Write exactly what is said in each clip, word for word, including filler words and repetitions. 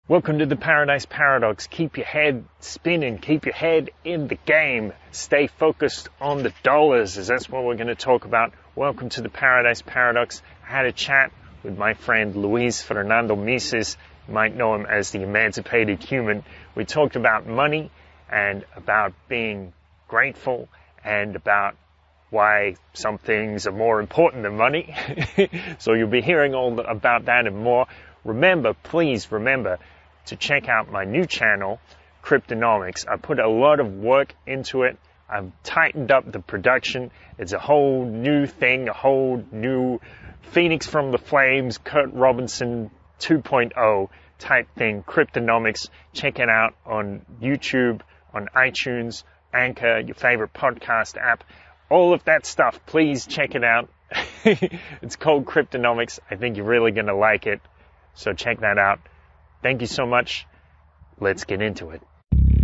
Welcome to the Paradise Paradox. Keep your head spinning. Keep your head in the game. Stay focused on the dollars, as that's what we're going to talk about. Welcome to the Paradise Paradox. I had a chat with my friend Luis Fernando Mises. You might know him as the Emancipated Human. We talked about money and about being grateful and about why some things are more important than money. So you'll be hearing all about that and more. Remember, please remember to check out my new channel, Cryptonomics. I put a lot of work into it. I've tightened up the production. It's a whole new thing, a whole new Phoenix from the Flames, Kurt Robinson two point oh type thing, Cryptonomics. Check it out on YouTube, on iTunes, Anchor, your favorite podcast app. All of that stuff, please check it out. It's called Cryptonomics. I think you're really going to like it. So check that out. Thank you so much. Let's get into it.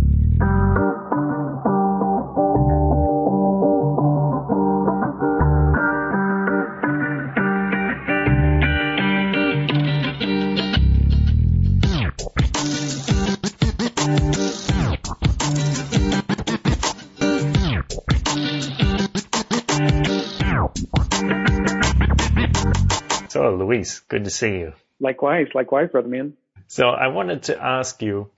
So, Luis, good to see you. Likewise, likewise, brother man. So I wanted to ask you,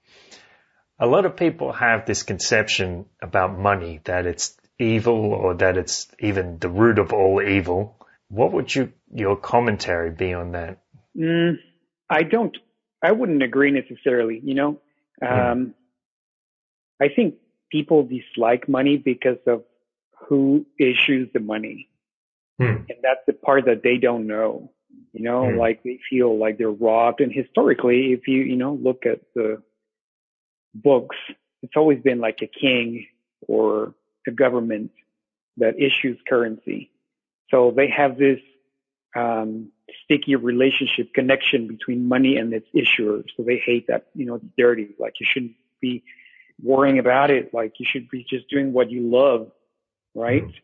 a lot of people have this conception about money, that it's evil or that it's even the root of all evil. What would you, your commentary be on that? Mm, I don't, I wouldn't agree necessarily, you know. Um, mm. I think people dislike money because of who issues the money. Mm. And that's the part that they don't know. You know, mm. like they feel like they're robbed. And historically, if you, you know, look at the books, it's always been like a king or a government that issues currency. So they have this um, sticky relationship connection between money and its issuer. So they hate that, you know, it's dirty. Like you shouldn't be worrying about it. Like you should be just doing what you love, right? Mm.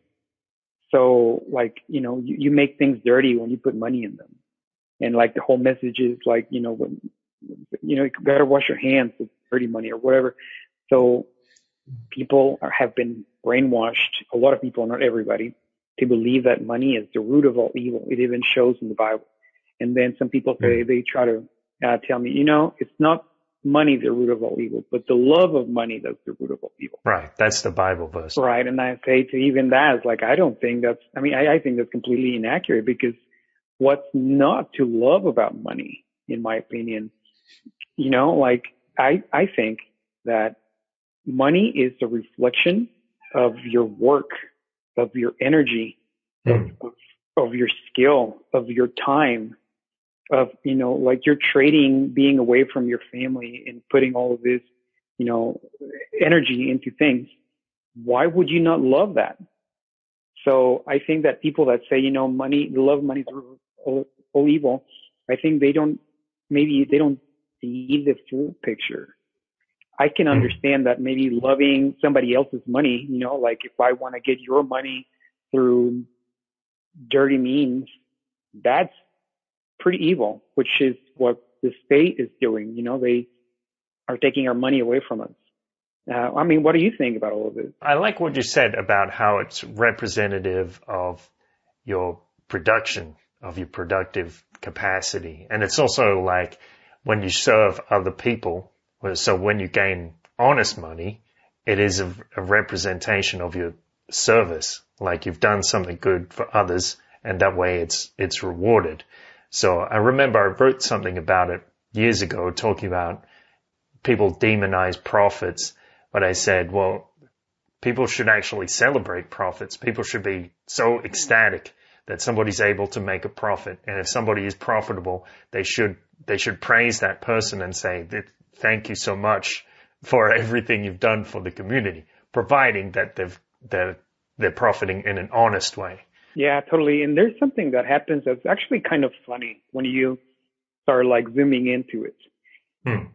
So like, you know, you, you make things dirty when you put money in them. And like the whole message is like, you know, when, you know, you better wash your hands with dirty money or whatever. So people are, have been brainwashed, a lot of people, not everybody, to believe that money is the root of all evil. It even shows in the Bible. And then some people say, they try to uh, tell me, you know, it's not money the root of all evil, but the love of money that's the root of all evil. Right. That's the Bible verse. Right. And I say to even that, like, I don't think that's, I mean, I, I think that's completely inaccurate, because what's not to love about money, in my opinion, you know, like I, I think that money is a reflection of your work, of your energy, mm. of, of, of your skill, of your time, of, you know, like you're trading being away from your family and putting all of this, you know, energy into things. Why would you not love that? So I think that people that say, you know, money, the love of money is all, all evil, I think they don't, maybe they don't see the full picture. I can understand that maybe loving somebody else's money, you know, like if I want to get your money through dirty means, that's pretty evil, which is what the state is doing. You know, they are taking our money away from us. Uh, I mean, what do you think about all of this? I like what you said about how it's representative of your production, of your productive capacity. And it's also like when you serve other people, so when you gain honest money, it is a, a representation of your service. Like you've done something good for others, and that way it's it's rewarded. So I remember I wrote something about it years ago, talking about people demonize profits, but I said, well, people should actually celebrate profits. People should be so ecstatic that somebody's able to make a profit. And if somebody is profitable, they should, they should praise that person and say, thank you so much for everything you've done for the community, providing that they've, they're, they're profiting in an honest way. Yeah, totally. And there's something that happens that's actually kind of funny when you start like zooming into it. Hmm.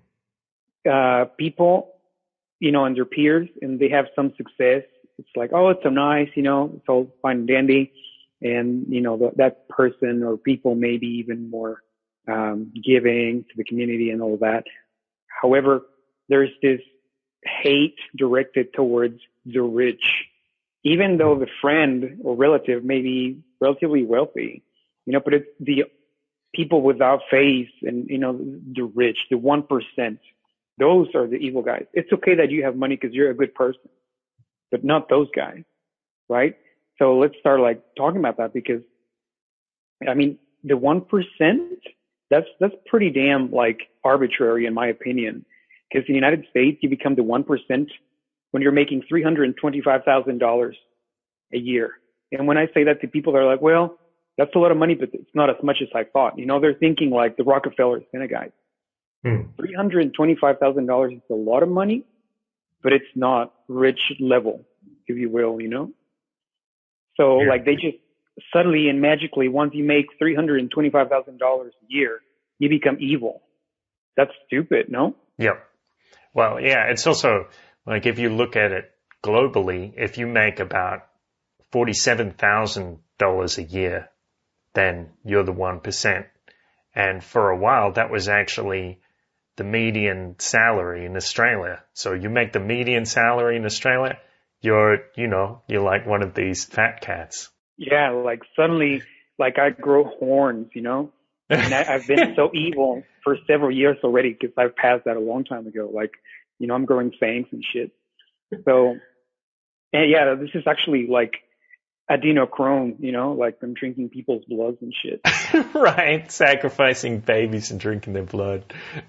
Uh, people, you know, and their peers, and they have some success. It's like, oh, it's so nice, you know, it's all fine and dandy. And, you know, the, that person or people may be even more um, giving to the community and all of that. However, there's this hate directed towards the rich, even though the friend or relative may be relatively wealthy, you know, but it's the people without faith and, you know, the rich, the one percent, those are the evil guys. It's okay that you have money because you're a good person, but not those guys, right? So let's start like talking about that, because I mean, the one percent, that's, that's pretty damn like arbitrary in my opinion, because in the United States, you become the one percent when you're making three hundred twenty-five thousand dollars a year. And when I say that to people, they're like, well, that's a lot of money, but it's not as much as I thought. You know, they're thinking like the Rockefellers kind of guys. Hmm. three hundred twenty-five thousand dollars is a lot of money, but it's not rich level, if you will, you know? So yeah. Like they just suddenly and magically, once you make three hundred twenty-five thousand dollars a year, you become evil. That's stupid, no? Yep. Well, yeah, it's also like if you look at it globally, if you make about forty-seven thousand dollars a year, then you're the one percent. And for a while, that was actually the median salary in Australia. So you make the median salary in Australia, you're, you know, you're like one of these fat cats. Yeah, like suddenly, like I grow horns, you know, and I, I've been so evil for several years already because I've passed that a long time ago. Like, you know, I'm growing fangs and shit. So, and yeah, this is actually like adrenochrome, you know, like I'm drinking people's bloods and shit. Right, sacrificing babies and drinking their blood.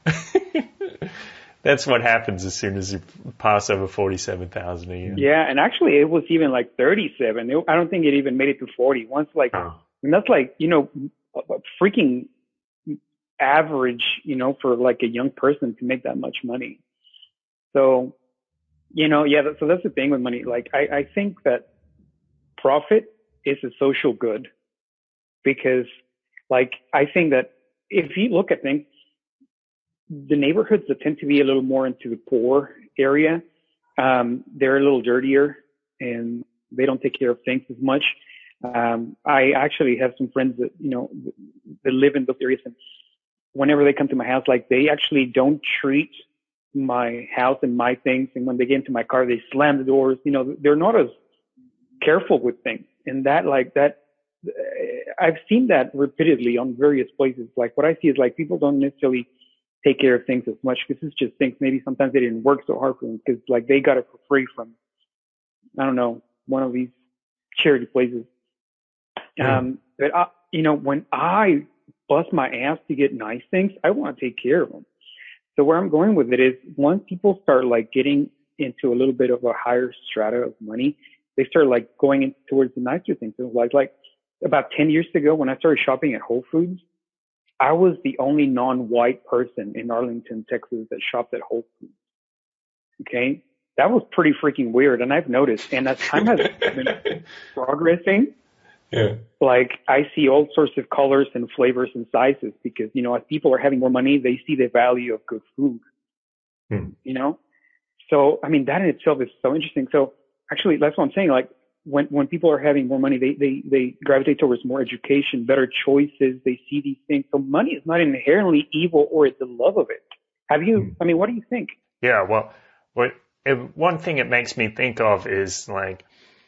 That's what happens as soon as you pass over forty-seven thousand a year. Yeah, and actually it was even like thirty-seven. It, I don't think it even made it to forty. Once like, oh. And that's like, you know, freaking average, you know, for like a young person to make that much money. So, you know, yeah, so that's the thing with money. Like, I, I think that profit is a social good, because like, I think that if you look at things, the neighborhoods that tend to be a little more into the poor area, um, they're a little dirtier and they don't take care of things as much. Um, I actually have some friends that, you know, that live in those areas, and whenever they come to my house, like they actually don't treat my house and my things. And when they get into my car, they slam the doors. You know, they're not as careful with things. And that, like that, I've seen that repeatedly on various places. Like what I see is like people don't necessarily take care of things as much because it's just things. Maybe sometimes they didn't work so hard for them because like they got it for free from, I don't know, one of these charity places. Mm. Um, but I, you know, when I bust my ass to get nice things, I want to take care of them. So where I'm going with it is once people start like getting into a little bit of a higher strata of money, they start like going in towards the nicer things. So like, like about ten years ago when I started shopping at Whole Foods, I was the only non-white person in Arlington, Texas that shopped at Whole Foods. Okay. That was pretty freaking weird. And I've noticed, and as time has been progressing, yeah. Like I see all sorts of colors and flavors and sizes because, you know, as people are having more money, they see the value of good food, hmm. you know? So, I mean, that in itself is so interesting. So actually, that's what I'm saying. Like when, when people are having more money, they, they, they gravitate towards more education, better choices. They see these things. So money is not inherently evil or it's the love of it. Have you, hmm. I mean, what do you think? Yeah, well, what, it, one thing it makes me think of is like,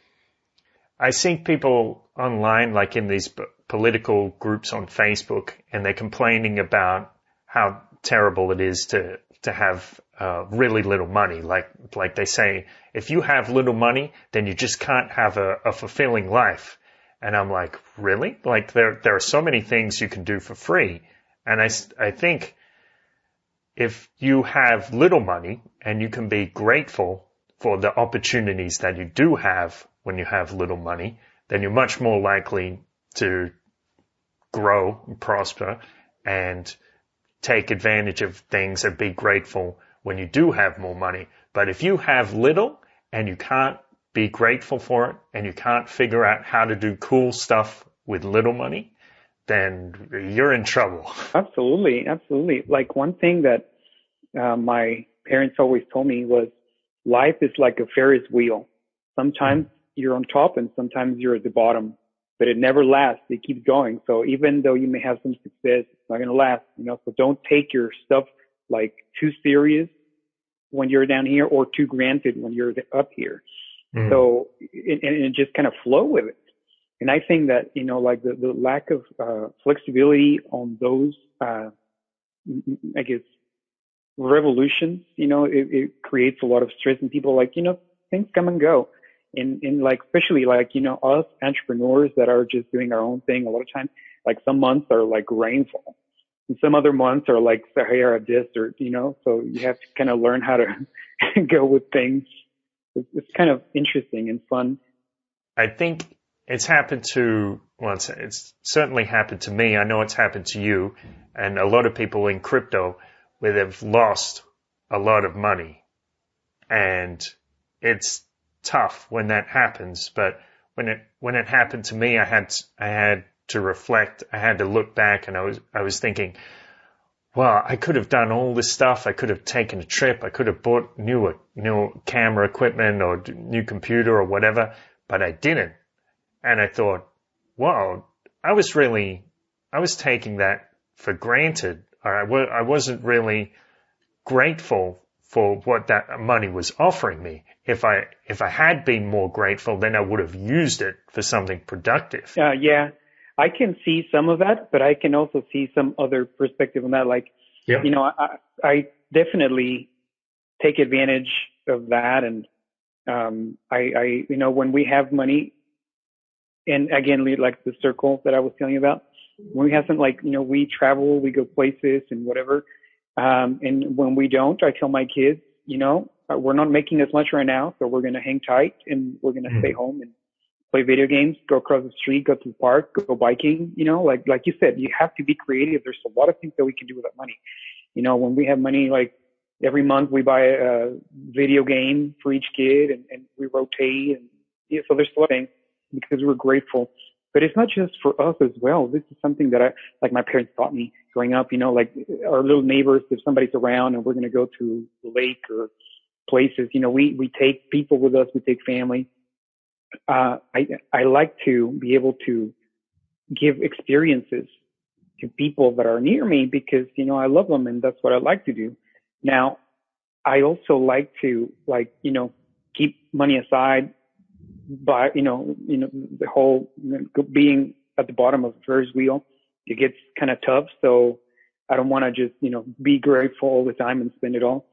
I see people online, like in these p- political groups on Facebook, and they're complaining about how terrible it is to to have uh, really little money. Like like they say, if you have little money, then you just can't have a, a fulfilling life. And I'm like, really? Like there there are so many things you can do for free. And I I think if you have little money and you can be grateful for the opportunities that you do have when you have little money, then you're much more likely to grow and prosper and take advantage of things and be grateful when you do have more money. But if you have little and you can't be grateful for it and you can't figure out how to do cool stuff with little money, then you're in trouble. Absolutely. Absolutely. Like one thing that uh, my parents always told me was life is like a Ferris wheel. Sometimes you're on top and sometimes you're at the bottom, but it never lasts. It keeps going. So even though you may have some success, it's not going to last, you know, so don't take your stuff like too serious when you're down here or too granted when you're up here. Mm. So, and, and just kind of flow with it. And I think that, you know, like the, the lack of uh, flexibility on those, uh, I guess, revolutions, you know, it, it creates a lot of stress and people like, you know, things come and go. And, and like, especially like, you know, us entrepreneurs that are just doing our own thing, a lot of times, like some months are like rainfall and some other months are like Sahara Desert, you know, so you have to kind of learn how to go with things. It's, it's kind of interesting and fun. I think it's happened to, well, it's, it's certainly happened to me. I know it's happened to you and a lot of people in crypto where they've lost a lot of money. And it's tough when that happens. But when it, when it happened to me, I had, I had to reflect. I had to look back and I was, I was thinking, well, I could have done all this stuff. I could have taken a trip. I could have bought new, new camera equipment or new computer or whatever, but I didn't. And I thought, wow, I was really, I was taking that for granted. I, I wasn't really grateful for what that money was offering me. If I, if I had been more grateful, then I would have used it for something productive. Uh, yeah, I can see some of that, but I can also see some other perspective on that. Like, yep. you know, I, I definitely take advantage of that. And, um, I, I, you know, when we have money, and again, like the circle that I was telling you about, when we have some, like, you know, we travel, we go places and whatever. Um, and when we don't, I tell my kids, you know, we're not making as much right now, so we're going to hang tight and we're going to mm. stay home and play video games, go across the street, go to the park, go biking, you know, like, like you said, you have to be creative. There's a lot of things that we can do with that money. You know, when we have money, like every month we buy a video game for each kid and, and we rotate. And yeah, so there's a lot of things because we're grateful. But it's not just for us as well. This is something that I, like my parents taught me growing up, you know, like our little neighbors, if somebody's around and we're going to go to the lake or places, you know, we, we take people with us, we take family. Uh, I, I like to be able to give experiences to people that are near me because, you know, I love them and that's what I like to do. Now, I also like to like, you know, keep money aside. But, you know, you know, the whole you know, being at the bottom of the Ferris wheel, it gets kind of tough. So I don't want to just, you know, be grateful all the time and spend it all.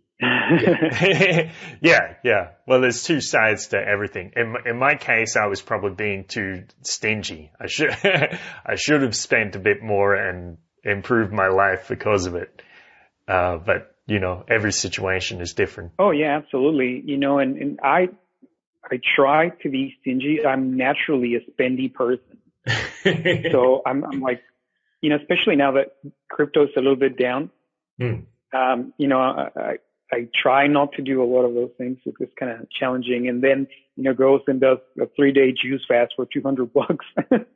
yeah, yeah. Well, there's two sides to everything. In, in my case, I was probably being too stingy. I should, I should have spent a bit more and improved my life because of it. Uh, but, you know, every situation is different. Oh, yeah, absolutely. You know, and, and I, I try to be stingy. I'm naturally a spendy person. So I'm, I'm like, you know, especially now that crypto's a little bit down, mm. um, you know, I, I, I try not to do a lot of those things. It's kind of challenging. And then, you know, goes and does a three day juice fast for two hundred bucks.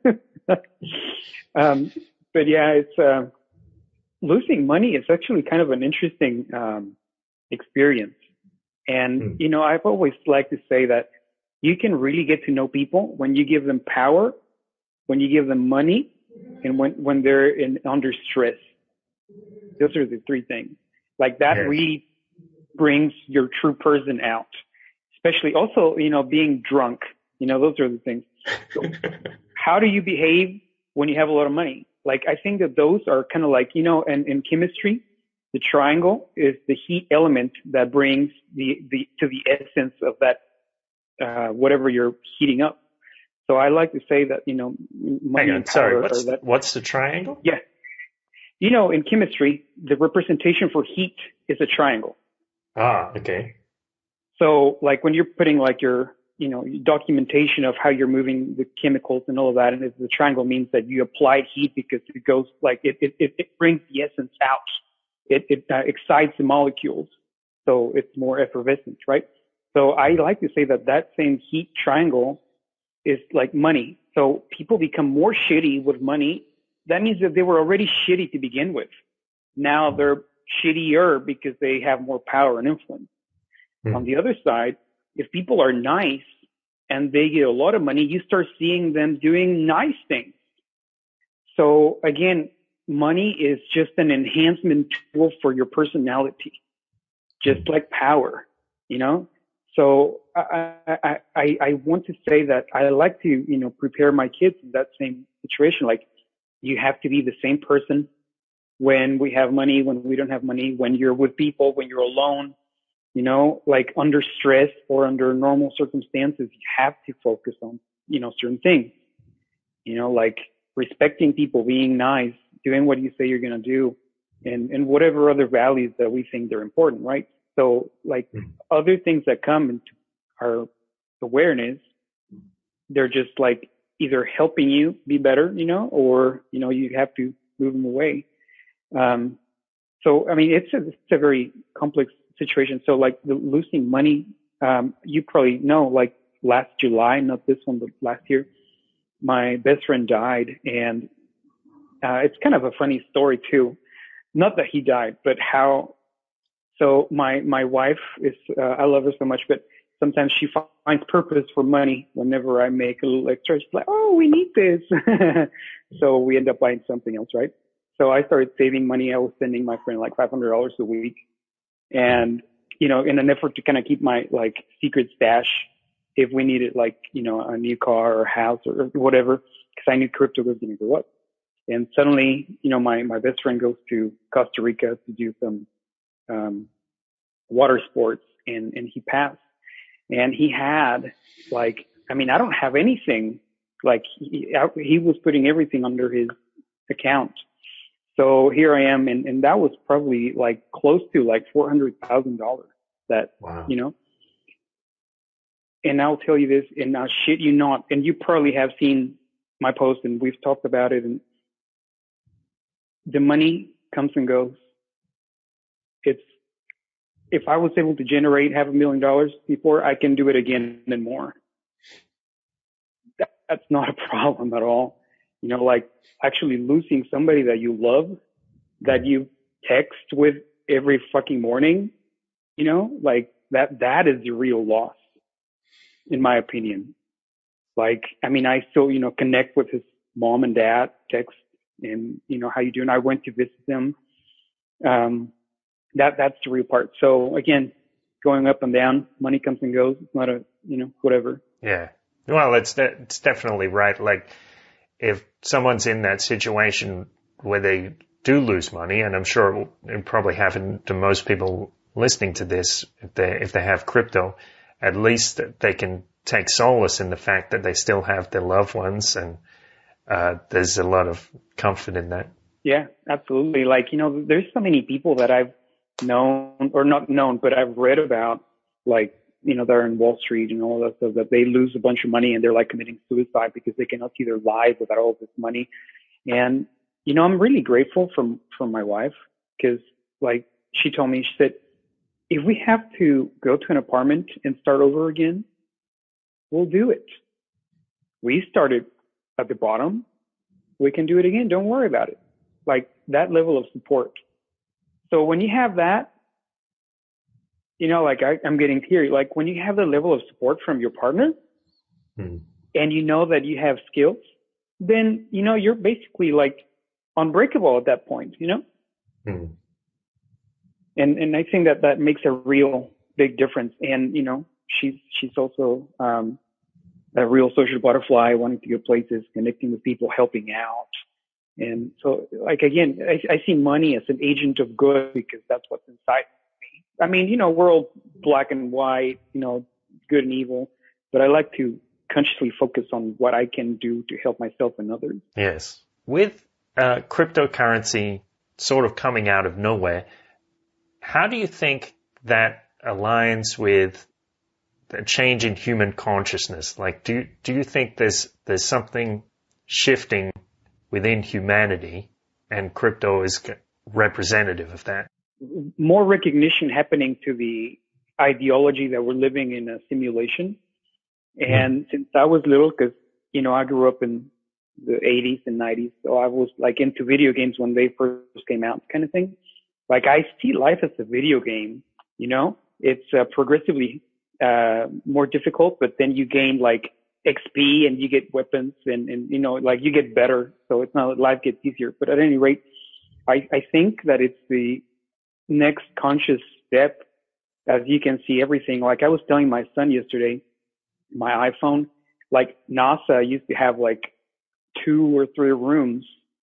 um, but yeah, it's, uh, losing money is actually kind of an interesting, um, experience. And, mm. you know, I've always liked to say that you can really get to know people when you give them power, when you give them money, and when, when they're in under stress. Those are the three things. Like that yes. really brings your true person out. Especially also, you know, being drunk. You know, those are the things. So how do you behave when you have a lot of money? Like, I think that those are kind of like, you know, and in chemistry, the triangle is the heat element that brings the, the, to the essence of that, uh, whatever you're heating up. So I like to say that, you know, money Hang on, and power sorry, what's, that, what's the triangle? Yeah. You know, in chemistry, the representation for heat is a triangle. Ah, okay. So like when you're putting like your, you know, documentation of how you're moving the chemicals and all of that, and the triangle means that you applied heat because it goes like, it, it, it, it brings the essence out. It, it uh, excites the molecules. So it's more effervescent, right? So I like to say that that same heat triangle is like money. So people become more shitty with money. That means that they were already shitty to begin with. Now they're shittier because they have more power and influence. Mm. On the other side, if people are nice and they get a lot of money, you start seeing them doing nice things. So again, money is just an enhancement tool for your personality, just like power, you know? So I, I, I, I want to say that I like to, you know, prepare my kids in that same situation. Like, you have to be the same person when we have money, when we don't have money, when you're with people, when you're alone, you know, like under stress or under normal circumstances, you have to focus on, you know, certain things, you know, like respecting people, being nice, doing what you say you're going to do, and, and whatever other values that we think they're important, right? So like mm-hmm. other things that come into our awareness, they're just like either helping you be better, you know, or, you know, you have to move them away. Um, so, I mean, it's a, it's a very complex situation. So like the losing money, um, you probably know, like last July, not this one, but last year, my best friend died. And, uh, it's kind of a funny story too. Not that he died, but how, so my, my wife is, uh, I love her so much, but sometimes she finds purpose for money whenever I make a little extra. She's like, oh, we need this. So we end up buying something else, right? So I started saving money. I was sending my friend like five hundred dollars a week. And, you know, in an effort to kind of keep my like secret stash if we needed like, you know, a new car or house or whatever, because I knew crypto was going to go up. And suddenly, you know, my, my best friend goes to Costa Rica to do some, um, water sports, and, and he passed. And he had like, I mean, I don't have anything. Like he, he was putting everything under his account. So here I am, and, and that was probably like close to like four hundred thousand dollars that, wow. you know, and I'll tell you this, and I'll shit you not, and you probably have seen my post and we've talked about it, and the money comes and goes. It's, if I was able to generate half a million dollars before, I can do it again and more. That, that's not a problem at all. You know, like actually losing somebody that you love, that you text with every fucking morning, you know, like that, that is the real loss, in my opinion. Like, I mean, I still, you know, connect with his mom and dad, text, and, you know, how you doing? I went to visit them. Um, that, that's the real part. So again, going up and down, money comes and goes. It's not a, you know, whatever. Yeah. Well, it's, de- it's definitely right. Like, if someone's in that situation where they do lose money, and I'm sure it probably happened to most people listening to this, if they, if they have crypto, at least they can take solace in the fact that they still have their loved ones, and uh, there's a lot of comfort in that. Yeah, absolutely. Like, you know, there's so many people that I've known, or not known, but I've read about, like, you know, they're in Wall Street and all that stuff, that they lose a bunch of money and they're like committing suicide because they cannot see their lives without all this money. And, you know, I'm really grateful from, from my wife, because like she told me, she said, if we have to go to an apartment and start over again, we'll do it. We started at the bottom. We can do it again. Don't worry about it. Like that level of support. So when you have that, you know, like I, I'm getting teary. Like when you have the level of support from your partner hmm. and you know that you have skills, then, you know, you're basically like unbreakable at that point, you know? Hmm. And, and I think that that makes a real big difference. And, you know, she's, she's also, um, a real social butterfly, wanting to go places, connecting with people, helping out. And so like, again, I, I see money as an agent of good because that's what's inside. I mean, you know, we're all black and white, you know, good and evil, but I like to consciously focus on what I can do to help myself and others. Yes. With uh, cryptocurrency sort of coming out of nowhere, how do you think that aligns with the change in human consciousness? Like, do do you think there's there's something shifting within humanity, and crypto is representative of that? More recognition happening to the ideology that we're living in a simulation. And mm. since I was little, because, you know, I grew up in the eighties and nineties, so I was like into video games when they first came out, kind of thing. Like I see life as a video game, you know, it's uh, progressively uh more difficult, but then you gain like X P and you get weapons and, and, you know, like you get better. So it's not, life gets easier. But at any rate, I, I think that it's the next conscious step. As you can see everything, like I was telling my son yesterday, my iPhone, like NASA used to have like two or three rooms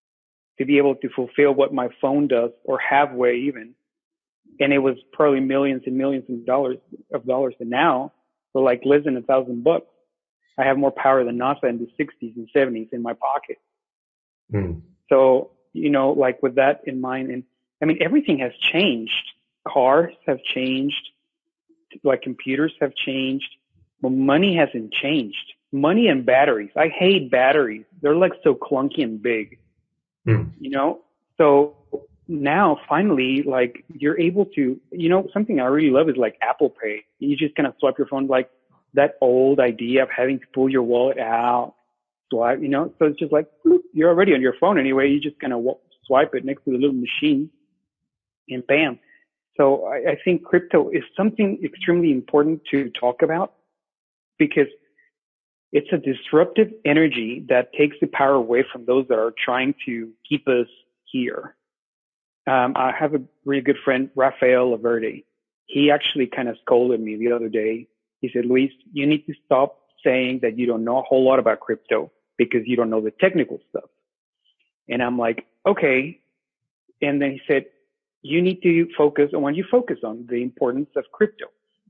to be able to fulfill what my phone does, or halfway even. And it was probably millions and millions of dollars of dollars. And now for like less than a thousand bucks, I have more power than NASA in the sixties and seventies in my pocket. Mm. So, you know, like with that in mind, and I mean, everything has changed. Cars have changed. Like computers have changed. But money hasn't changed. Money and batteries. I hate batteries. They're like so clunky and big, mm. you know? So now finally, like you're able to, you know, something I really love is like Apple Pay. You just kind of swipe your phone, like that old idea of having to pull your wallet out, swipe, you know? So it's just like, bloop, you're already on your phone anyway. You just kind of swipe it next to the little machine and bam. So I, I think crypto is something extremely important to talk about because it's a disruptive energy that takes the power away from those that are trying to keep us here. Um, I have a really good friend, Rafael Laverde. He actually kind of scolded me the other day. He said, Luis, you need to stop saying that you don't know a whole lot about crypto because you don't know the technical stuff. And I'm like, okay. And then he said, you need to focus on what you focus on, the importance of crypto.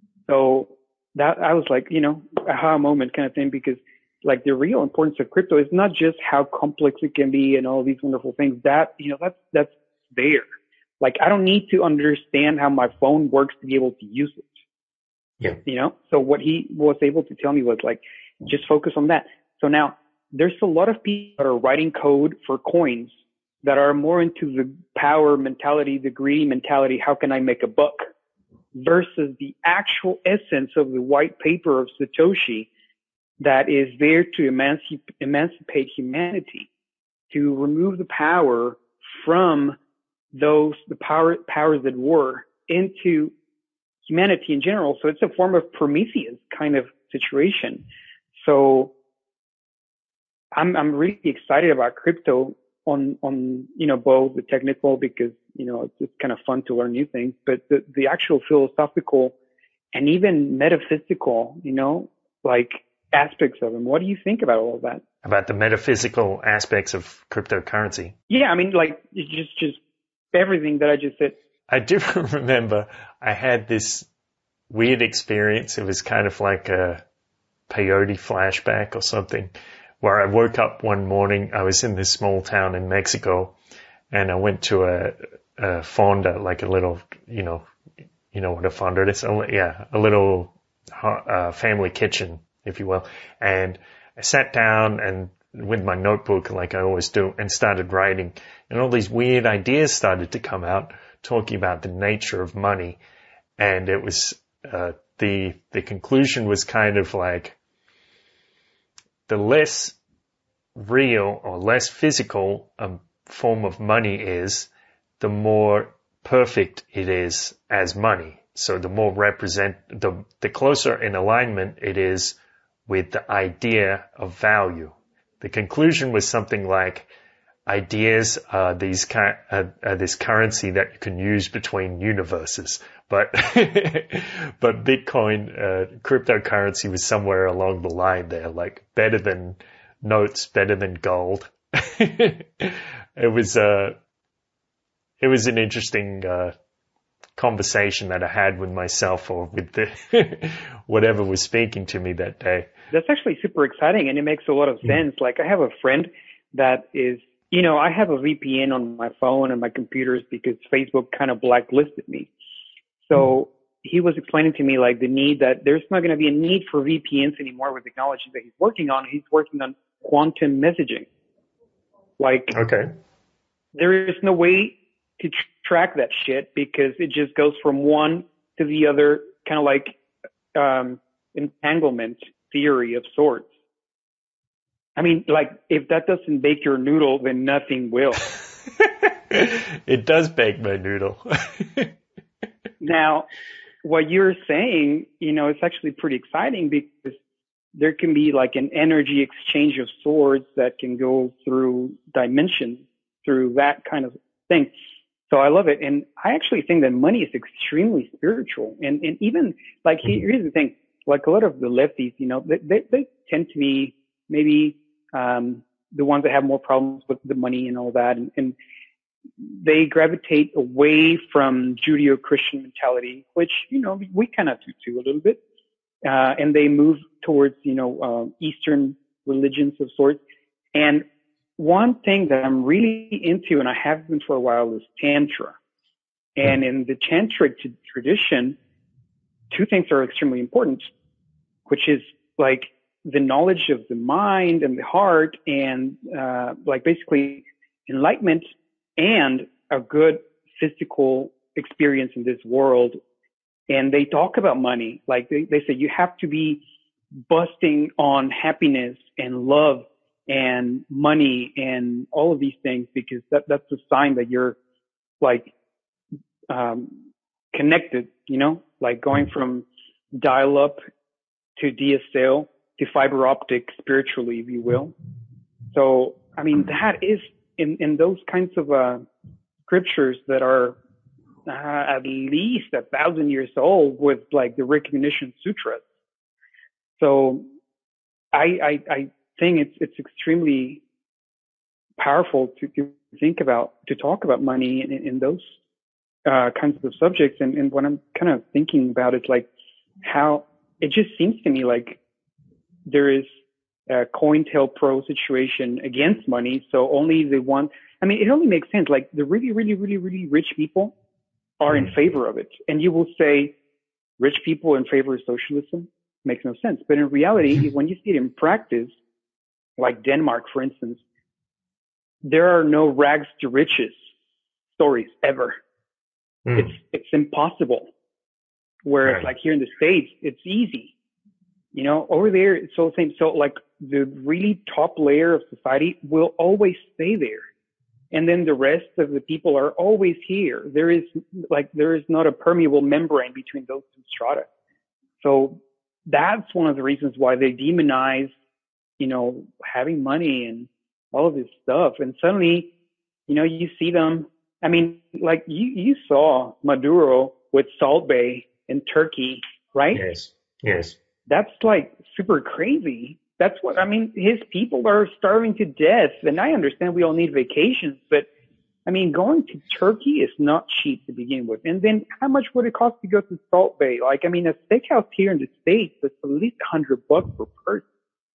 So that I was like, you know, aha moment kind of thing, because like the real importance of crypto is not just how complex it can be and all these wonderful things. That, you know, that's, that's there. Like I don't need to understand how my phone works to be able to use it. Yeah. You know, so what he was able to tell me was like, just focus on that. So now there's a lot of people that are writing code for coins that are more into the power mentality, the greedy mentality. How can I make a buck? Versus the actual essence of the white paper of Satoshi that is there to emancip- emancipate humanity, to remove the power from those, the power, powers that were into humanity in general. So it's a form of Prometheus kind of situation. So I'm, I'm really excited about crypto on, on, you know, both the technical, because, you know, it's, it's kind of fun to learn new things, but the, the actual philosophical and even metaphysical, you know, like aspects of them. What do you think about all of that? About the metaphysical aspects of cryptocurrency? Yeah. I mean, like just, just everything that I just said. I do remember I had this weird experience. It was kind of like a peyote flashback or something, where I woke up one morning. I was in this small town in Mexico, and I went to a, a fonda, like a little, you know, you know what a fonda is? A, yeah, a little uh, family kitchen, if you will. And I sat down and with my notebook, like I always do, and started writing. And all these weird ideas started to come out, talking about the nature of money. And it was, uh, the, the conclusion was kind of like, the less real or less physical a form of money is, the more perfect it is as money. So the more represent, the, the closer in alignment it is with the idea of value. The conclusion was something like, ideas are these kind, are, are this currency that you can use between universes. But, but Bitcoin, uh, cryptocurrency was somewhere along the line there, like better than notes, better than gold. It was, uh, it was an interesting, uh, conversation that I had with myself or with the, whatever was speaking to me that day. That's actually super exciting, and it makes a lot of sense. Like I have a friend that is, you know, I have a V P N on my phone and my computers because Facebook kind of blacklisted me. So mm. he was explaining to me like the need that there's not going to be a need for V P Ns anymore with technology that he's working on. He's working on quantum messaging. Like, okay, there is no way to tr- track that shit because it just goes from one to the other, kind of like um, entanglement theory of sorts. I mean, like, if that doesn't bake your noodle, then nothing will. It does bake my noodle. Now, what you're saying, you know, it's actually pretty exciting because there can be like an energy exchange of sorts that can go through dimensions, through that kind of thing. So I love it. And I actually think that money is extremely spiritual. And, and even like, here's the thing, like a lot of the lefties, you know, they, they, they tend to be maybe, um, the ones that have more problems with the money and all that. And, and they gravitate away from Judeo-Christian mentality, which, you know, we kind of do too a little bit. Uh, and they move towards, you know, uh, Eastern religions of sorts. And one thing that I'm really into, and I have been for a while, is Tantra. And in the Tantric t- tradition, two things are extremely important, which is like the knowledge of the mind and the heart and, uh, like basically enlightenment and a good physical experience in this world. And they talk about money. Like they, they say you have to be busting on happiness and love and money and all of these things, because that, that's a sign that you're like, um, connected, you know, like going from dial up to D S L to fiber optic spiritually, if you will. So, I mean, that is in, in those kinds of, uh, scriptures that are, uh, at least a thousand years old with like the Recognition Sutras. So I, I, I think it's, it's extremely powerful to, to think about, to talk about money in, in those, uh, kinds of subjects. And, and what I'm kind of thinking about is like how it just seems to me like there is a COINTELPRO situation against money. So only the one, I mean, it only makes sense. Like the really, really, really, really rich people are in favor of it. And you will say rich people in favor of socialism makes no sense. But in reality, when you see it in practice, like Denmark, for instance, there are no rags to riches stories ever. Mm. It's, it's impossible. Whereas right. like here in the States, it's easy. You know, over there, it's all the same. So like the really top layer of society will always stay there. And then the rest of the people are always here. There is like, there is not a permeable membrane between those two strata. So that's one of the reasons why they demonize, you know, having money and all of this stuff. And suddenly, you know, you see them. I mean, like you, you saw Maduro with Salt Bay in Turkey, right? Yes. Yes. That's like super crazy. That's what, I mean, his people are starving to death. And I understand we all need vacations, but I mean, going to Turkey is not cheap to begin with. And then how much would it cost to go to Salt Bay? Like, I mean, a steakhouse here in the States is at least a hundred bucks per person.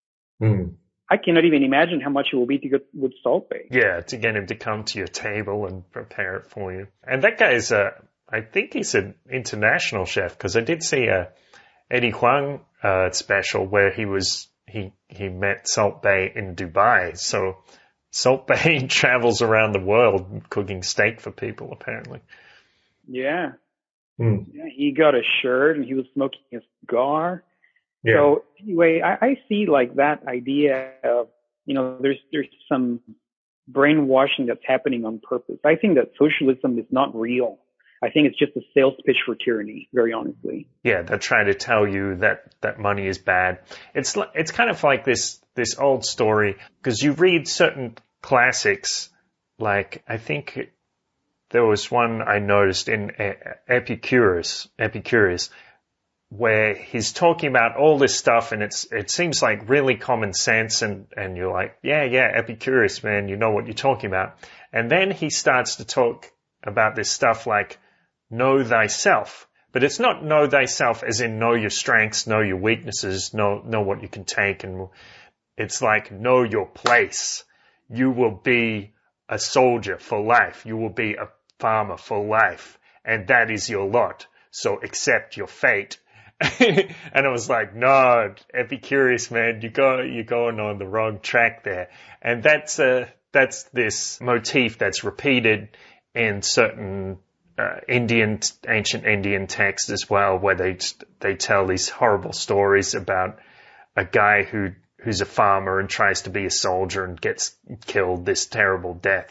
Mm. I cannot even imagine how much it will be to go with Salt Bay. Yeah, to get him to come to your table and prepare it for you. And that guy's a, I think he's an international chef, because I did see a Eddie Huang uh, special where he was, he, he met Salt Bay in Dubai. So Salt Bay travels around the world cooking steak for people, apparently. Yeah. Mm. Yeah, he got a shirt and he was smoking a cigar. Yeah. So anyway, I, I see like that idea of, you know, there's, there's some brainwashing that's happening on purpose. I think that socialism is not real. I think it's just a sales pitch for tyranny, very honestly. Yeah, they're trying to tell you that, that money is bad. It's, it's kind of like this, this old story, because you read certain classics, like I think there was one I noticed in Epicurus, Epicurus, where he's talking about all this stuff and it's, it seems like really common sense and, and you're like, yeah, yeah, Epicurus, man, you know what you're talking about. And then he starts to talk about this stuff like know thyself, but it's not know thyself as in know your strengths, know your weaknesses, know, know what you can take. And it's like know your place. You will be a soldier for life. You will be a farmer for life. And that is your lot. So accept your fate. And I was like, no, Epicurus, man, you go, you're going on the wrong track there. And that's uh that's this motif that's repeated in certain uh, Indian, ancient Indian texts as well, where they they tell these horrible stories about a guy who who's a farmer and tries to be a soldier and gets killed this terrible death.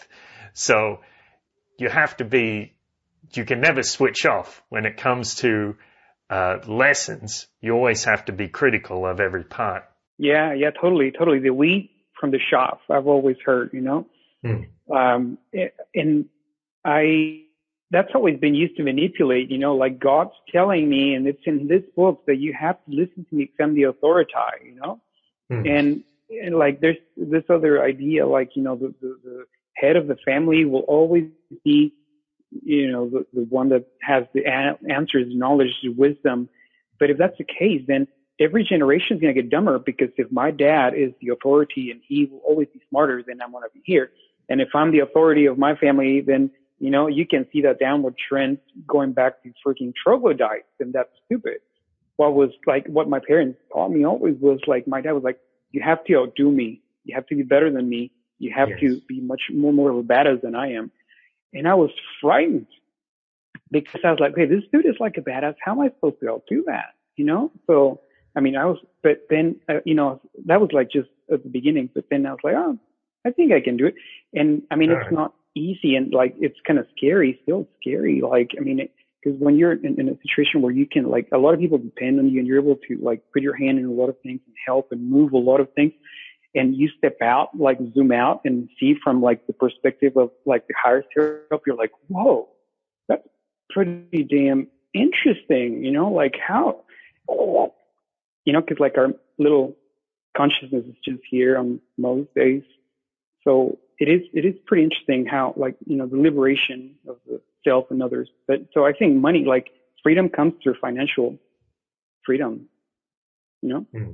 So you have to be, you can never switch off when it comes to Uh, lessons. You always have to be critical of every part. Yeah, yeah, totally, totally. The wheat from the chaff, I've always heard, you know. Mm. Um, and I, that's always been used to manipulate, you know, like God's telling me, and it's in this book that you have to listen to me because I'm the authority, you know? Mm. And, and like there's this other idea, like, you know, the, the, the head of the family will always be, you know, the, the one that has the a- answers, knowledge, wisdom. But if that's the case, then every generation is going to get dumber, because if my dad is the authority and he will always be smarter, then I'm going to be here. And if I'm the authority of my family, then, you know, you can see that downward trend going back to freaking troglodytes, and that's stupid. What was like, what my parents taught me always was like, my dad was like, you have to outdo me. You have to be better than me. You have Yes. to be much more, more of a badass than I am. And I was frightened, because I was like, hey, this dude is like a badass. How am I supposed to outdo that? You know? So, I mean, I was, but then, uh, you know, that was like just at the beginning, but then I was like, oh, I think I can do it. And I mean, All it's right. not easy, and like, it's kind of scary, still scary. Like, I mean, because when you're in, in a situation where you can, like, a lot of people depend on you and you're able to like put your hand in a lot of things and help and move a lot of things, and you step out, like zoom out and see from like the perspective of like the higher self, you're like, whoa, that's pretty damn interesting, you know, like how, you know, because like our little consciousness is just here on most days. So it is, it is pretty interesting how, like, you know, the liberation of the self and others. But so I think money, like freedom comes through financial freedom, you know? Mm.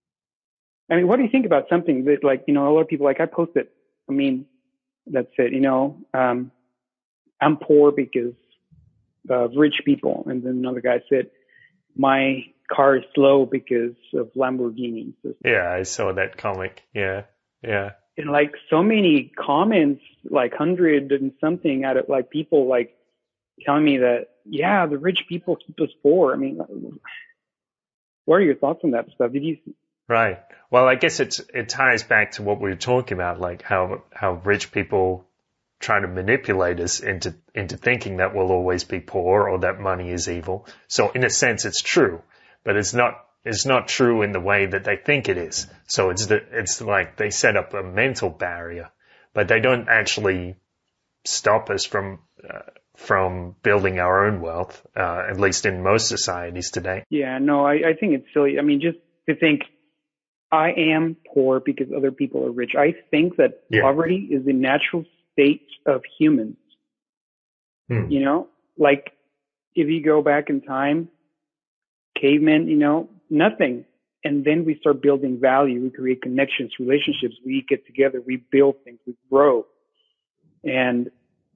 I mean, what do you think about something that, like, you know, a lot of people, like, I posted, I mean, that's it, you know, um, I'm poor because of rich people. And then another guy said, my car is slow because of Lamborghinis. Yeah, I saw that comic. Yeah, yeah. And like so many comments, like hundred and something out of like people like telling me that, yeah, the rich people keep us poor. I mean, what are your thoughts on that stuff? Did you? Right. Well, I guess it's it ties back to what we were talking about, like how how rich people try to manipulate us into into thinking that we'll always be poor or that money is evil. So in a sense, it's true, but it's not it's not true in the way that they think it is. So it's the it's like they set up a mental barrier, but they don't actually stop us from uh, from building our own wealth. Uh, at least in most societies today. Yeah, no, I, I think it's silly. I mean, just to think, I am poor because other people are rich. I think that Yeah. poverty is the natural state of humans. Mm. You know, like if you go back in time, cavemen, you know, nothing. And then we start building value. We create connections, relationships. We get together. We build things. We grow. And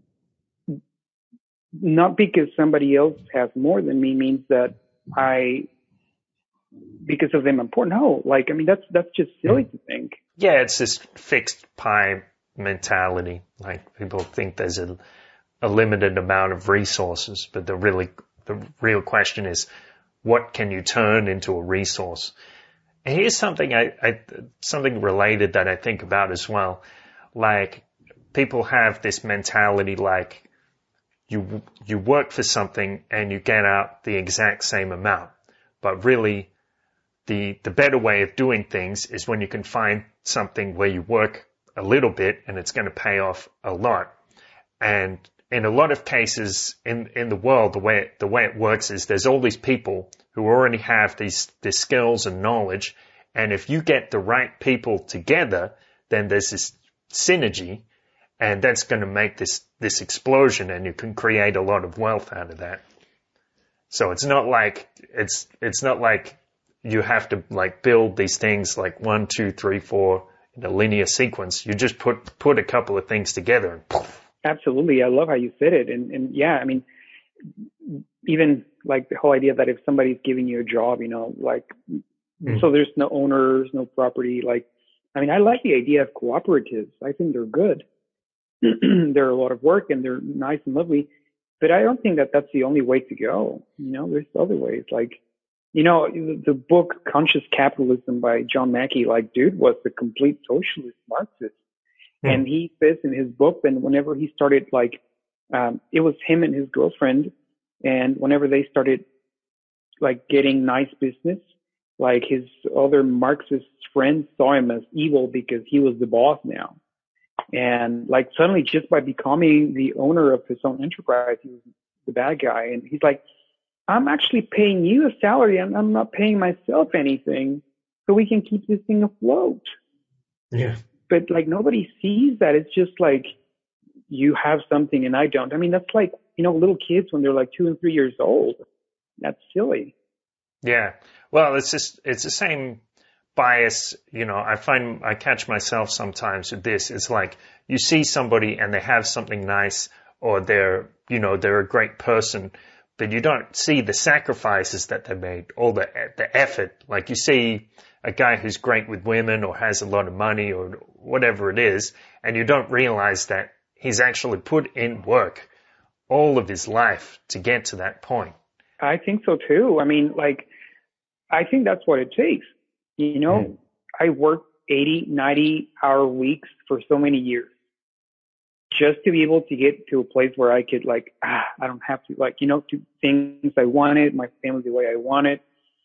not because somebody else has more than me means that I, because of them, I'm poor. No, like, I mean, that's, that's just silly to think. Yeah, it's this fixed pie mentality. Like people think there's a, a limited amount of resources, but the really, the real question is, what can you turn into a resource? And here's something I, I, something related that I think about as well. Like people have this mentality like you, you work for something and you get out the exact same amount, but really the, the better way of doing things is when you can find something where you work a little bit and it's going to pay off a lot. And in a lot of cases in, in the world, the way, it, the way it works is there's all these people who already have these, these skills and knowledge. And if you get the right people together, then there's this synergy and that's going to make this, this explosion and you can create a lot of wealth out of that. So it's not like, it's, it's not like you have to like build these things like one, two, three, four in a linear sequence. You just put, put a couple of things together and poof. Absolutely. I love how you said it. And, and yeah, I mean, even like the whole idea that if somebody's giving you a job, you know, like, mm. so there's no owners, no property. Like, I mean, I like the idea of cooperatives. I think they're good. They're a lot of work and they're nice and lovely, but I don't think that that's the only way to go. You know, there's other ways. Like, you know, the book Conscious Capitalism by John Mackey, like, dude was a complete socialist Marxist. Mm. And he says in his book, and whenever he started, like, um, it was him and his girlfriend, and whenever they started, like, getting nice business, like, his other Marxist friends saw him as evil because he was the boss now. And like suddenly just by becoming the owner of his own enterprise, he was the bad guy. And he's like, I'm actually paying you a salary and I'm not paying myself anything so we can keep this thing afloat. Yeah. But like nobody sees that. It's just like you have something and I don't. I mean, that's like, you know, little kids when they're like two and three years old. That's silly. Yeah. Well, it's just, it's the same bias. You know, I find I catch myself sometimes with this. It's like you see somebody and they have something nice or they're, you know, they're a great person, but you don't see the sacrifices that they made, all the, the effort. Like you see a guy who's great with women or has a lot of money or whatever it is, and you don't realize that he's actually put in work all of his life to get to that point. I think so too. I mean, like, I think that's what it takes. You know, mm. I worked eighty, ninety hour weeks for so many years just to be able to get to a place where I could like, ah, I don't have to like, you know, do things I wanted, my family the way I wanted.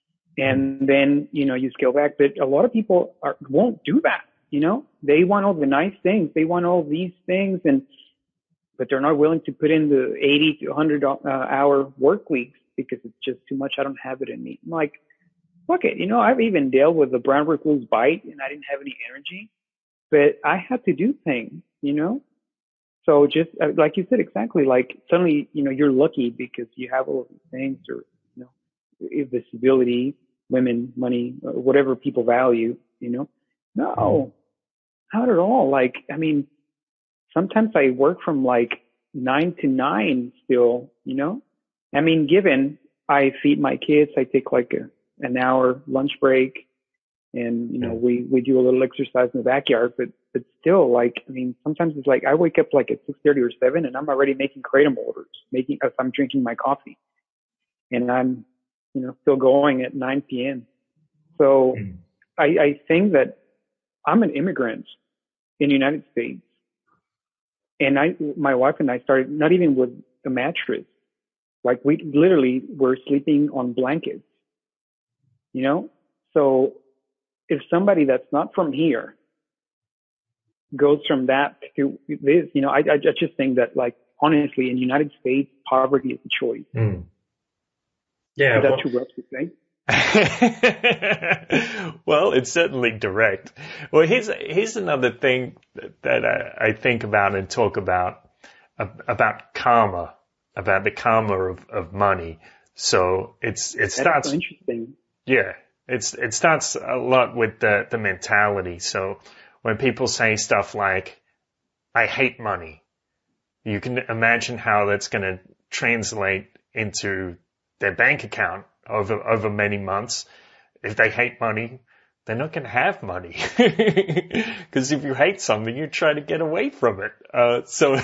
And then, you know, you scale back, but a lot of people are, won't do that. You know, they want all the nice things. They want all these things and, but they're not willing to put in the eighty to one hundred uh, hour work weeks because it's just too much. I don't have it in me. I'm like, fuck it. You know, I've even dealt with the brown recluse bite and I didn't have any energy, but I had to do things, you know? So just uh, like you said, exactly. Like suddenly, you know, you're lucky because you have all of these things or, you know, visibility, women, money, whatever people value, you know? No, not at all. Like, I mean, sometimes I work from like nine to nine still, you know? I mean, given I feed my kids, I take like a, an hour lunch break and, you know, we, we do a little exercise in the backyard, but, but still like, I mean, sometimes it's like I wake up like at six thirty or seven and I'm already making kratom orders, making, as I'm drinking my coffee and I'm, you know, still going at nine p.m. So mm. I, I think that I'm an immigrant in the United States. And I, my wife and I started not even with a mattress. Like we literally were sleeping on blankets, you know? So if somebody that's not from here goes from that to this, you know, I, I just think that like, honestly, in the United States, poverty is a choice. Mm. Yeah. Is that well, too rough to say? Well, it's certainly direct. Well, here's here's another thing that I, I think about and talk about about karma, about the karma of, of money. So it's it starts. That's so interesting. Yeah, it's it starts a lot with the the mentality. So when people say stuff like, "I hate money," you can imagine how that's going to translate into their bank account over over many months. If they hate money, they're not going to have money. Because if you hate something, you try to get away from it. Uh, so,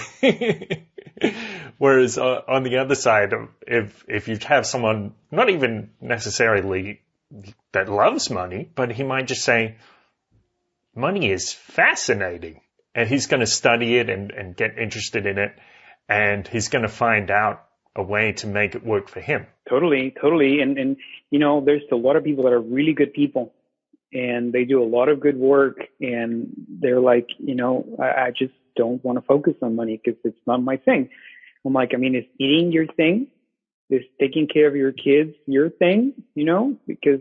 whereas uh, on the other side, if if you have someone not even necessarily that loves money, but he might just say, money is fascinating, and he's going to study it and, and get interested in it, and he's going to find out a way to make it work for him. Totally, totally. And, and, you know, there's a lot of people that are really good people and they do a lot of good work and they're like, you know, I, I just don't want to focus on money because it's not my thing. I'm like, I mean, is eating your thing? Is taking care of your kids your thing? You know, because,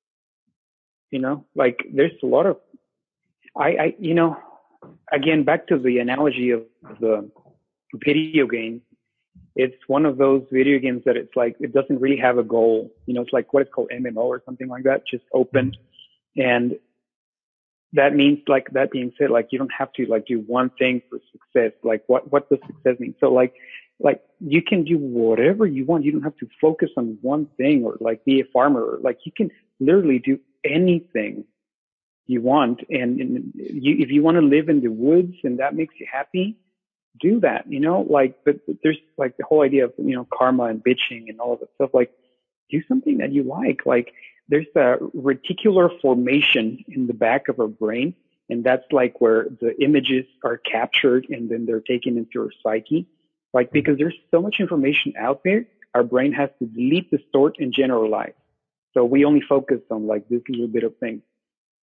you know, like there's a lot of, I, I, you know, again, back to the analogy of the video game. It's one of those video games that it's like, it doesn't really have a goal. You know, it's like what it's called M M O or something like that, just open. And that means like, that being said, like you don't have to like do one thing for success. Like what, what does success mean? So like, like you can do whatever you want. You don't have to focus on one thing or like be a farmer or like you can literally do anything you want. And, and you, if you want to live in the woods and that makes you happy, do that, you know, like, but, but there's like the whole idea of, you know, karma and bitching and all of that stuff. Like, do something that you like. Like, there's a reticular formation in the back of our brain, and that's like where the images are captured and then they're taken into our psyche. Like, because there's so much information out there, our brain has to delete, distort, and generalize. So we only focus on like this little bit of things.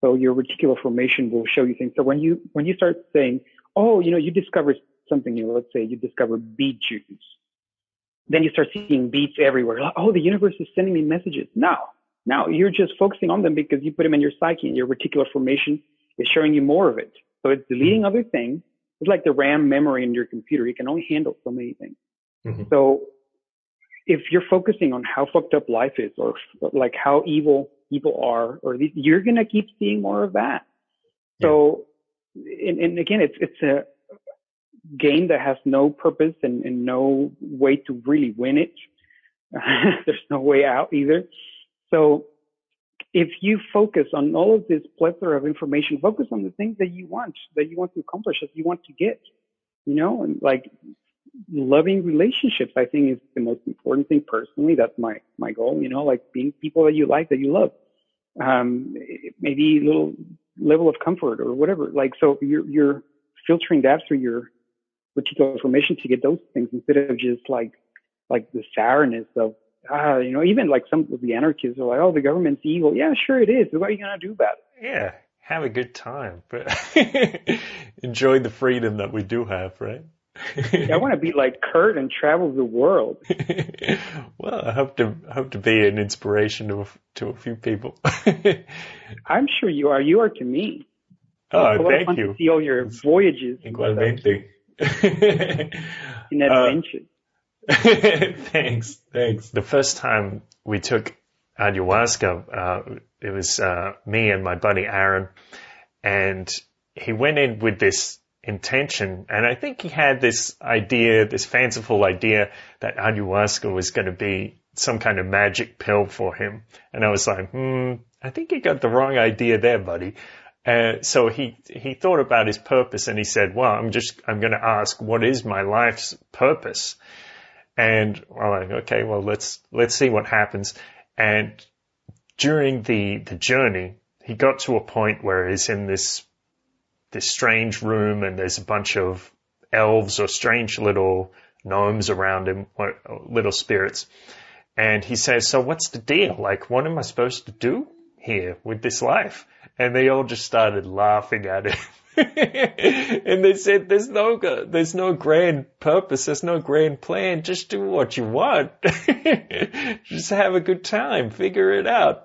So your reticular formation will show you things. So when you, when you start saying, oh, you know, you discover something new, let's say you discover beet juice, then you start seeing beets everywhere. Like, oh, the universe is sending me messages. No, no, you're just focusing on them because you put them in your psyche, and your reticular formation is showing you more of it. So it's deleting other things. It's like the RAM memory in your computer. It can only handle so many things. Mm-hmm. So if you're focusing on how fucked up life is, or like how evil people are, or these, you're going to keep seeing more of that. Yeah. So, and, and again, it's, it's a game that has no purpose and, and no way to really win it. There's no way out either. So if you focus on all of this plethora of information, focus on the things that you want, that you want to accomplish, that you want to get, you know, and like loving relationships, I think, is the most important thing personally. That's my, my goal, you know, like being people that you like, that you love, um, maybe a little level of comfort or whatever. Like, so you're, you're filtering that through your reticular formation to get those things, instead of just like, like the sourness of, ah, you know, even like some of the anarchists are like, oh, the government's evil. Yeah, sure it is. What are you going to do about it? Yeah, have a good time, but enjoy the freedom that we do have, right? Yeah, I want to be like Kurt and travel the world. Well, I hope to hope to be an inspiration to a, to a few people. I'm sure you are. You are to me. Oh, thank you. To see all your voyages. Igualmente. In adventure. Uh, thanks, thanks. The first time we took ayahuasca, uh, it was uh, me and my buddy Aaron, and he went in with this intention, and I think he had this idea, this fanciful idea that ayahuasca was going to be some kind of magic pill for him. And I was like, hmm, I think you got the wrong idea there, buddy. Uh, so he, he thought about his purpose, and he said, well, I'm just, I'm going to ask, what is my life's purpose? And well, like, okay, well, let's, let's see what happens. And during the, the journey, he got to a point where he's in this, this strange room, and there's a bunch of elves or strange little gnomes around him, or little spirits. And he says, so what's the deal? Like, what am I supposed to do here with this life? And they all just started laughing at him. And they said, there's no, there's no grand purpose. There's no grand plan. Just do what you want. Just have a good time. Figure it out.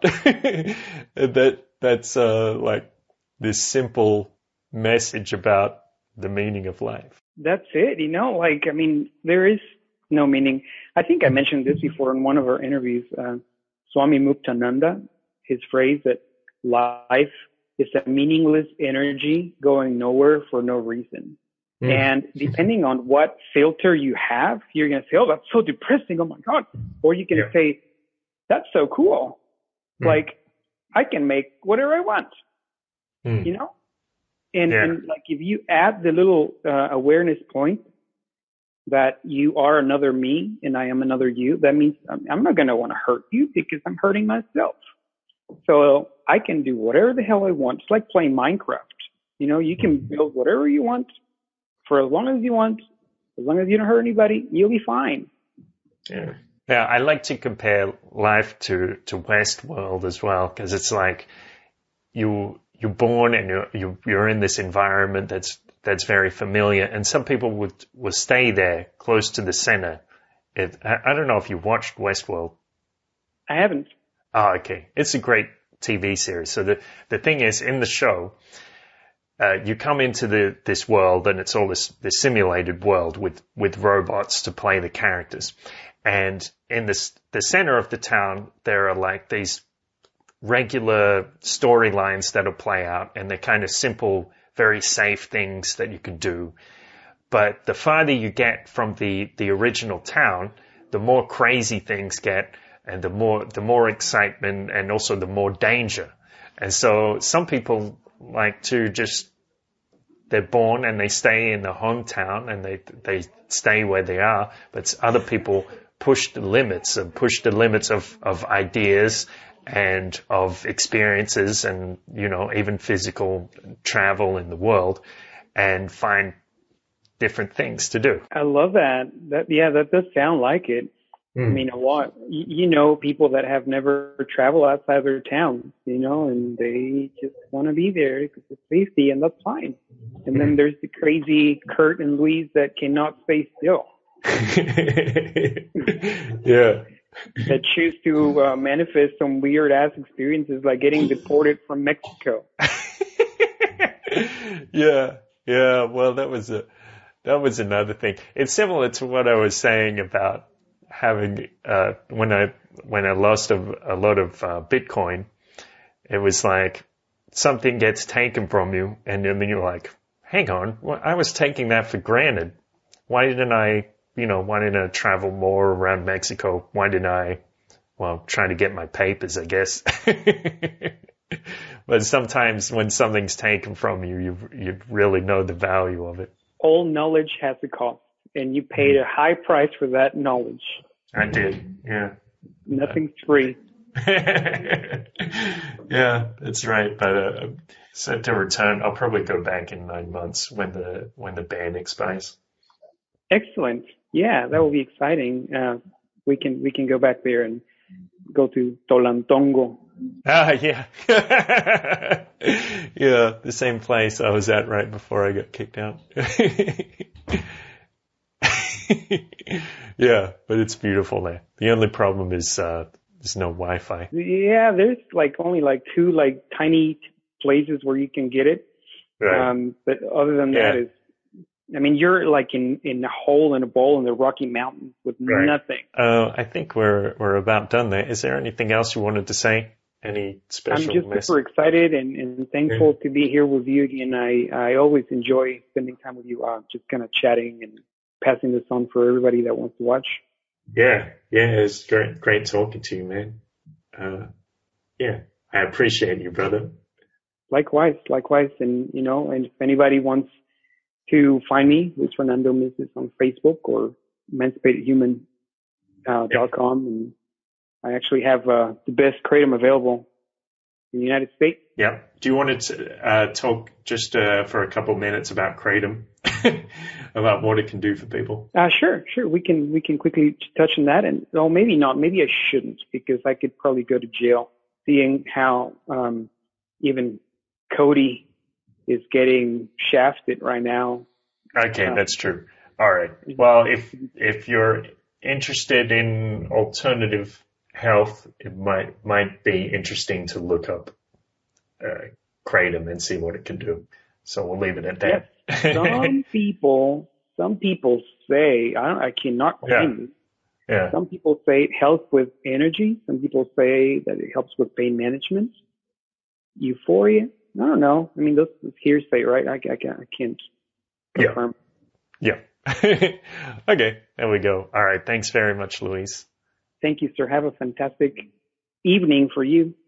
And that, that's, uh, like this simple message about the meaning of life. That's it. You know, like, I mean, there is no meaning. I think I mentioned this before in one of our interviews. Uh, Swami Muktananda, his phrase that life is a meaningless energy going nowhere for no reason. Mm. And depending on what filter you have, you're going to say, oh, that's so depressing. Oh my God. Or you can yeah. say, that's so cool. Mm. Like, I can make whatever I want, mm. you know? And, yeah. and like, if you add the little uh, awareness point that you are another me and I am another you, that means I'm, I'm not going to want to hurt you because I'm hurting myself. So I can do whatever the hell I want. It's like playing Minecraft. You know, you can build whatever you want for as long as you want. As long as you don't hurt anybody, you'll be fine. Yeah. Yeah, I like to compare life to, to Westworld as well, because it's like you, you're born and you're, you're, you're in this environment that's, that's very familiar. And some people would, would stay there close to the center. It, I, I don't know if you watched Westworld. I haven't. Oh, okay. It's a great T V series. So the, the thing is, in the show, uh, you come into the, this world, and it's all this, this simulated world with, with robots to play the characters. And in this, the center of the town, there are like these regular storylines that'll play out, and they're kind of simple, very safe things that you can do. But the farther you get from the, the original town, the more crazy things get, and the more, the more excitement, and also the more danger. And so some people like to just, they're born and they stay in the hometown and they, they stay where they are. But other people push the limits and push the limits of, of ideas and of experiences and, you know, even physical travel in the world, and find different things to do. I love that. That, yeah, that does sound like it. I mean, a lot. You, you know, people that have never traveled outside their towns, you know, and they just want to be there because it's safety, and that's fine. And then there's the crazy Kurt and Louise that cannot stay still. Yeah. That choose to uh, manifest some weird ass experiences like getting deported from Mexico. Yeah. Yeah. Well, that was a, that was another thing. It's similar to what I was saying about having, uh, when I, when I lost a, a lot of, uh, Bitcoin, it was like something gets taken from you and then you're like, hang on, well, I was taking that for granted. Why didn't I, you know, why didn't I travel more around Mexico? Why didn't I, well, try to get my papers, I guess. But sometimes when something's taken from you, you, you really know the value of it. All knowledge has a cost, and you paid a high price for that knowledge. I did, yeah. Nothing's free. Yeah, that's right. But uh, set to return. I'll probably go back in nine months when the when the ban expires. Excellent. Yeah, that will be exciting. Uh, we can we can go back there and go to Tolantongo. Ah, yeah. Yeah, the same place I was at right before I got kicked out. Yeah, but it's beautiful there. The only problem is uh there's no Wi-Fi. Yeah, there's like only like two like tiny places where you can get it. Right. Um, but other than Yeah. that is, I mean, you're like in, in a hole in a bowl in the Rocky Mountains with Right. nothing. Uh, I think we're we're about done there. Is there anything else you wanted to say? Any I'm special just message? super excited and, and thankful to be here with you again. I, I always enjoy spending time with you, uh, just kind of chatting and passing this on for everybody that wants to watch. Yeah, yeah, it's great, great talking to you, man. Uh, yeah, I appreciate you, brother. Likewise, likewise. And, you know, and if anybody wants to find me, Luis Fernando Mises on Facebook or emancipated human dot com. Uh, and I actually have uh, the best kratom available in the United States. Yeah. Do you want to uh, talk just uh, for a couple minutes about kratom, about what it can do for people? Uh, sure, sure. We can we can quickly touch on that, and well, maybe not. Maybe I shouldn't because I could probably go to jail. Seeing how um, even Cody is getting shafted right now. Okay, Uh, that's true. All right. Well, if if you're interested in alternative health, it might might be interesting to look up uh, kratom and see what it can do. So we'll leave it at that. Yes. Some people, some people say, I don't, I cannot claim this. Yeah. Some people say it helps with energy. Some people say that it helps with pain management, euphoria. I don't know. I mean, this is hearsay, right? I, I, can't, I can't confirm. Yeah. Yeah. Okay. There we go. All right. Thanks very much, Luis. Thank you, sir. Have a fantastic evening for you.